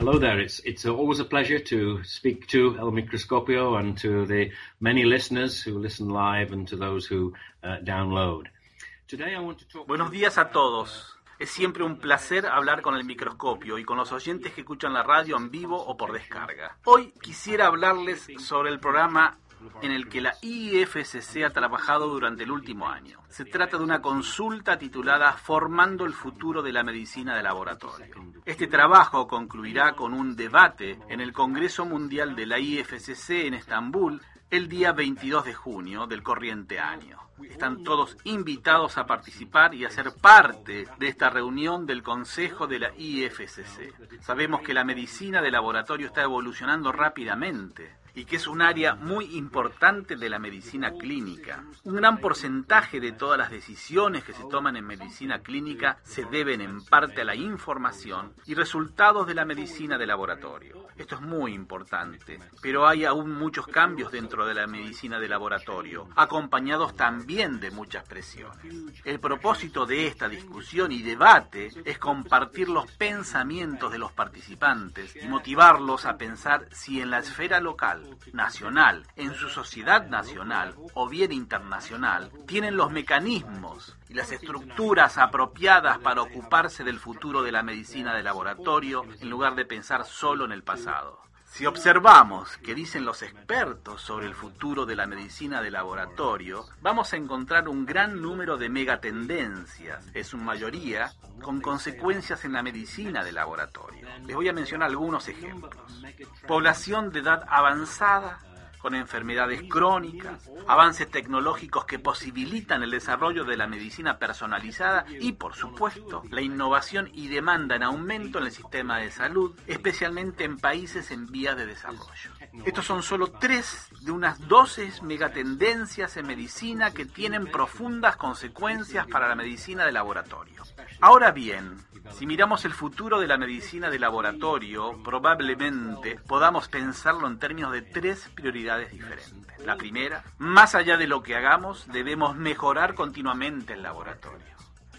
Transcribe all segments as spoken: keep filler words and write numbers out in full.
Hello there. It's it's always a pleasure to speak to El Microscopio and to the many listeners who listen live and to those who uh, download. Today I want to talk. Buenos días a todos. Es siempre un placer hablar con El Microscopio y con los oyentes que escuchan la radio en vivo o por descarga. Hoy quisiera hablarles sobre el programa en el que la I F C C ha trabajado durante el último año. Se trata de una consulta titulada Formando el futuro de la medicina de laboratorio. Este trabajo concluirá con un debate en el Congreso Mundial de la I F C C en Estambul el día veintidós de junio del corriente año. Están todos invitados a participar y a ser parte de esta reunión del Consejo de la I F C C. Sabemos que la medicina de laboratorio está evolucionando rápidamente y que es un área muy importante de la medicina clínica. Un gran porcentaje de todas las decisiones que se toman en medicina clínica se deben en parte a la información y resultados de la medicina de laboratorio. Esto es muy importante, pero hay aún muchos cambios dentro de la medicina de laboratorio, acompañados también de muchas presiones. El propósito de esta discusión y debate es compartir los pensamientos de los participantes y motivarlos a pensar si en la esfera local, nacional, en su sociedad nacional o bien internacional, tienen los mecanismos y las estructuras apropiadas para ocuparse del futuro de la medicina de laboratorio en lugar de pensar solo en el pasado. Si observamos qué dicen los expertos sobre el futuro de la medicina de laboratorio, vamos a encontrar un gran número de megatendencias, en su mayoría con consecuencias en la medicina de laboratorio. Les voy a mencionar algunos ejemplos. Población de edad avanzada, con enfermedades crónicas, avances tecnológicos que posibilitan el desarrollo de la medicina personalizada y, por supuesto, la innovación y demanda en aumento en el sistema de salud, especialmente en países en vías de desarrollo. Estos son solo tres de unas doce megatendencias en medicina que tienen profundas consecuencias para la medicina de laboratorio. Ahora bien, si miramos el futuro de la medicina de laboratorio, probablemente podamos pensarlo en términos de tres prioridades diferentes. La primera, más allá de lo que hagamos, debemos mejorar continuamente el laboratorio.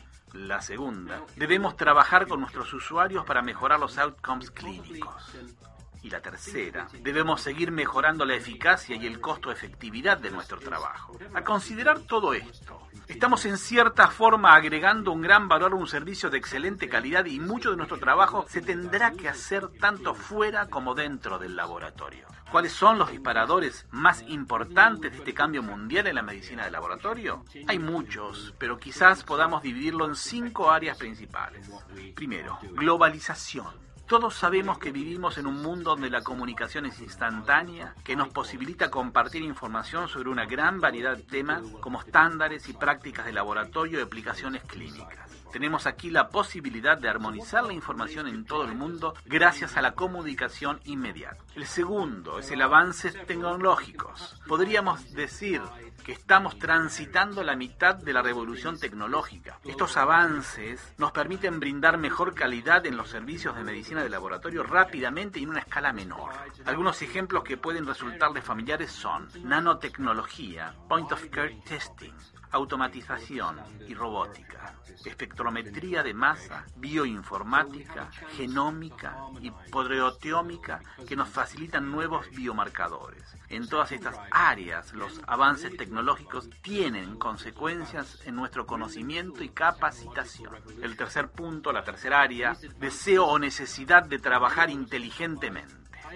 La segunda, debemos trabajar con nuestros usuarios para mejorar los outcomes clínicos. Y la tercera, debemos seguir mejorando la eficacia y el costo-efectividad de nuestro trabajo. Al considerar todo esto, estamos en cierta forma agregando un gran valor a un servicio de excelente calidad y mucho de nuestro trabajo se tendrá que hacer tanto fuera como dentro del laboratorio. ¿Cuáles son los disparadores más importantes de este cambio mundial en la medicina de laboratorio? Hay muchos, pero quizás podamos dividirlo en cinco áreas principales. Primero, globalización. Todos sabemos que vivimos en un mundo donde la comunicación es instantánea, que nos posibilita compartir información sobre una gran variedad de temas como estándares y prácticas de laboratorio y aplicaciones clínicas. Tenemos aquí la posibilidad de armonizar la información en todo el mundo gracias a la comunicación inmediata. El segundo es el avance tecnológicos. Podríamos decir que estamos transitando la mitad de la revolución tecnológica. Estos avances nos permiten brindar mejor calidad en los servicios de medicina de laboratorio rápidamente y en una escala menor. Algunos ejemplos que pueden resultarles familiares son nanotecnología, point of care testing, automatización y robótica, espectrometría de masa, bioinformática, genómica y proteomica que nos facilitan nuevos biomarcadores. En todas estas áreas, los avances tecnológicos tienen consecuencias en nuestro conocimiento y capacitación. El tercer punto, la tercera área, deseo o necesidad de trabajar inteligentemente.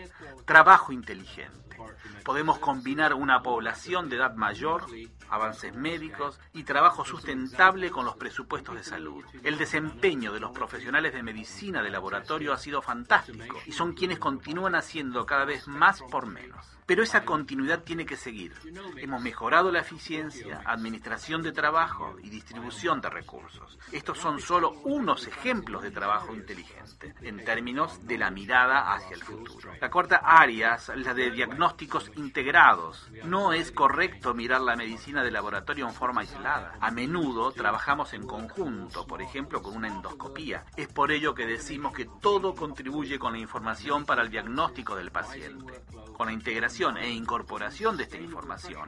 Trabajo inteligente. Podemos combinar una población de edad mayor, avances médicos y trabajo sustentable con los presupuestos de salud. El desempeño de los profesionales de medicina de laboratorio ha sido fantástico y son quienes continúan haciendo cada vez más por menos. Pero esa continuidad tiene que seguir. Hemos mejorado la eficiencia, administración de trabajo y distribución de recursos. Estos son solo unos ejemplos de trabajo inteligente, en términos de la mirada hacia el futuro. La cuarta área es la de diagnósticos integrados. No es correcto mirar la medicina de laboratorio en forma aislada. A menudo trabajamos en conjunto, por ejemplo, con una endoscopía. Es por ello que decimos que todo contribuye con la información para el diagnóstico del paciente. Con la integración e incorporación de esta información,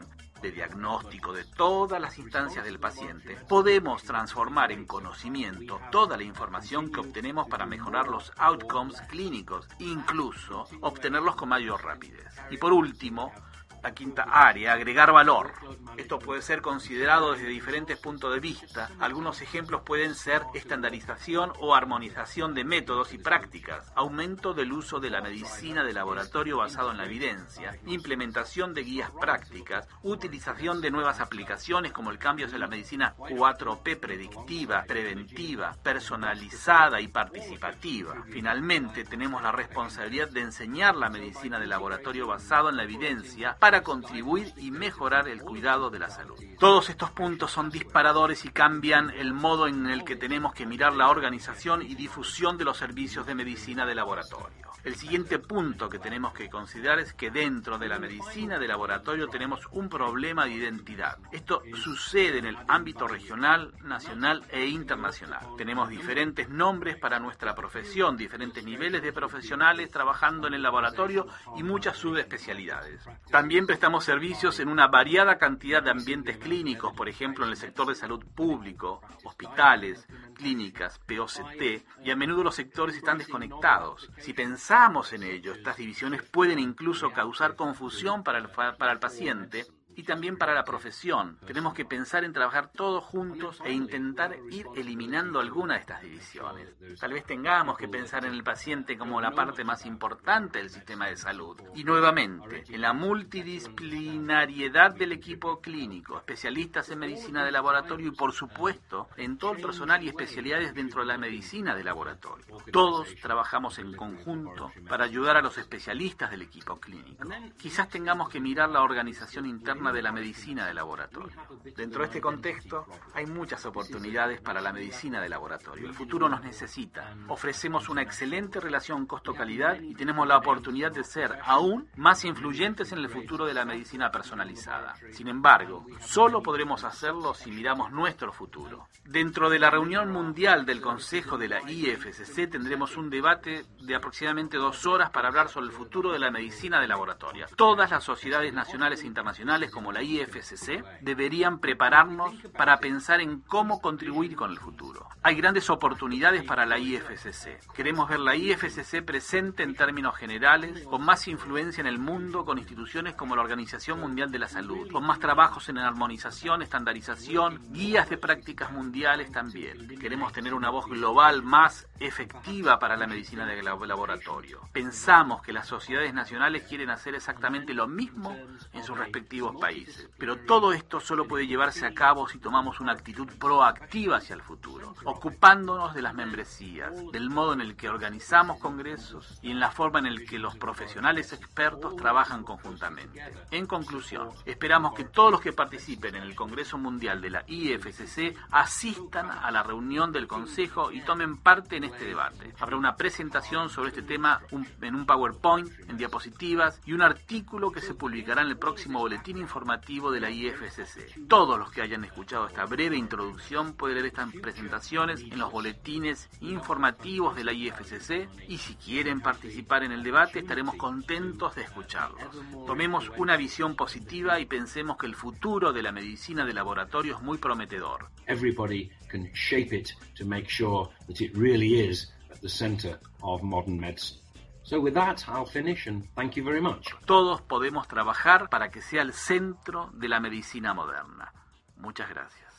de diagnóstico de todas las instancias del paciente, podemos transformar en conocimiento toda la información que obtenemos para mejorar los outcomes clínicos, incluso obtenerlos con mayor rapidez. Y por último, la quinta área, agregar valor. Esto puede ser considerado desde diferentes puntos de vista. Algunos ejemplos pueden ser estandarización o armonización de métodos y prácticas, aumento del uso de la medicina de laboratorio basado en la evidencia, implementación de guías prácticas, utilización de nuevas aplicaciones como el cambio de la medicina cuatro P predictiva, preventiva, personalizada y participativa. Finalmente, tenemos la responsabilidad de enseñar la medicina de laboratorio basado en la evidencia para para contribuir y mejorar el cuidado de la salud. Todos estos puntos son disparadores y cambian el modo en el que tenemos que mirar la organización y difusión de los servicios de medicina de laboratorio. El siguiente punto que tenemos que considerar es que dentro de la medicina de laboratorio tenemos un problema de identidad. Esto sucede en el ámbito regional, nacional e internacional. Tenemos diferentes nombres para nuestra profesión, diferentes niveles de profesionales trabajando en el laboratorio y muchas subespecialidades. También prestamos servicios en una variada cantidad de ambientes clínicos, por ejemplo en el sector de salud público, hospitales, clínicas, P O C T, y a menudo los sectores están desconectados. Si pensamos en ello, estas divisiones pueden incluso causar confusión para el, para el paciente y también para la profesión. Tenemos que pensar en trabajar todos juntos e intentar ir eliminando alguna de estas divisiones. Tal vez tengamos que pensar en el paciente como la parte más importante del sistema de salud. Y nuevamente, en la multidisciplinariedad del equipo clínico, especialistas en medicina de laboratorio y, por supuesto, en todo el personal y especialidades dentro de la medicina de laboratorio. Todos trabajamos en conjunto para ayudar a los especialistas del equipo clínico. Quizás tengamos que mirar la organización interna de la medicina de laboratorio. Dentro de este contexto, hay muchas oportunidades para la medicina de laboratorio. El futuro nos necesita. Ofrecemos una excelente relación costo-calidad y tenemos la oportunidad de ser aún más influyentes en el futuro de la medicina personalizada. Sin embargo, solo podremos hacerlo si miramos nuestro futuro. Dentro de la reunión mundial del Consejo de la I F C C tendremos un debate de aproximadamente dos horas para hablar sobre el futuro de la medicina de laboratorio. Todas las sociedades nacionales e internacionales como la I F C C deberían prepararnos para pensar en cómo contribuir con el futuro. Hay grandes oportunidades para la I F C C. Queremos ver la I F C C presente en términos generales, con más influencia en el mundo, con instituciones como la Organización Mundial de la Salud, con más trabajos en armonización, estandarización, guías de prácticas mundiales también. Queremos tener una voz global más efectiva para la medicina de laboratorio. Pensamos que las sociedades nacionales quieren hacer exactamente lo mismo en sus respectivos países, pero todo esto solo puede llevarse a cabo si tomamos una actitud proactiva hacia el futuro, ocupándonos de las membresías, del modo en el que organizamos congresos y en la forma en el que los profesionales expertos trabajan conjuntamente. En conclusión, esperamos que todos los que participen en el Congreso Mundial de la I F C C asistan a la reunión del Consejo y tomen parte en este debate. Habrá una presentación sobre este tema un, en un PowerPoint, en diapositivas y un artículo que se publicará en el próximo boletín informativo de la I F C C. Todos los que hayan escuchado esta breve introducción pueden leer estas presentaciones en los boletines informativos de la I F C C y si quieren participar en el debate estaremos contentos de escucharlos. Tomemos una visión positiva y pensemos que el futuro de la medicina de laboratorio es muy prometedor. Everybody can shape it to make sure that it really is at the center of modern medicine. So with that, I'll finish and thank you very much. Todos podemos trabajar para que sea el centro de la medicina moderna. Muchas gracias.